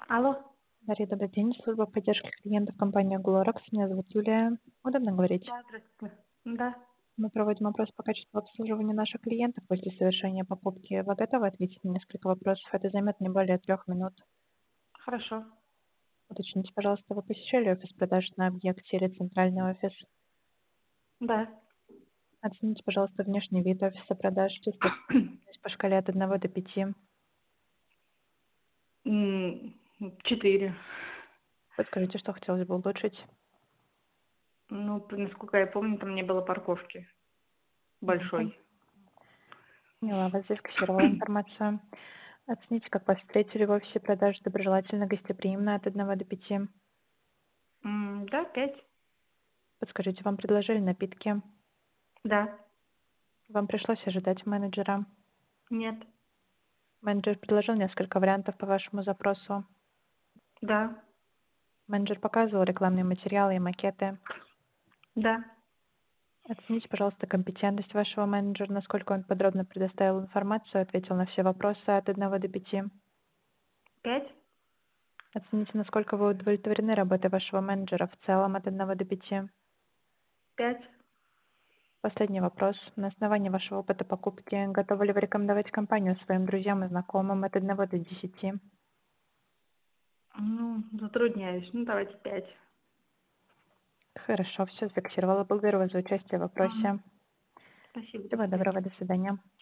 Алло. Дарья, добрый день. Служба поддержки клиентов компании Glorex. Меня зовут Юлия. Удобно говорить? Да, здравствуйте. Да. Мы проводим опрос по качеству обслуживания наших клиентов после совершения покупки. Вы готовы ответить на несколько вопросов? Это займет не более 3 минут. Хорошо. Уточните, пожалуйста, вы посещали офис продаж на объекте или центральный офис? Да. Оцените, пожалуйста, внешний вид офиса продаж, чисто по шкале от 1 до 5. 4. Подскажите, что хотелось бы улучшить? Ну, насколько я помню, там не было парковки Мгм. большой. Поняла, вас зафиксировала информацию. Оцените, как вас встретили в офисе продаж, доброжелательно, гостеприимно от 1 до 5. Да, 5. Подскажите, вам предложили напитки? Да. Вам пришлось ожидать менеджера? Нет. Менеджер предложил несколько вариантов по вашему запросу. Да. Менеджер показывал рекламные материалы и макеты. Да. Оцените, пожалуйста, компетентность вашего менеджера, насколько он подробно предоставил информацию, ответил на все вопросы от 1 до 5. 5. Оцените, насколько вы удовлетворены работой вашего менеджера в целом от 1 до 5. 5. Последний вопрос. На основании вашего опыта покупки, готовы ли вы рекомендовать компанию своим друзьям и знакомым от 1 до 10? Ну, затрудняюсь. Ну, давайте 5. Хорошо, все зафиксировала. Благодарю вас за участие в вопросе. Спасибо, до Всего свидания. доброго, до свидания.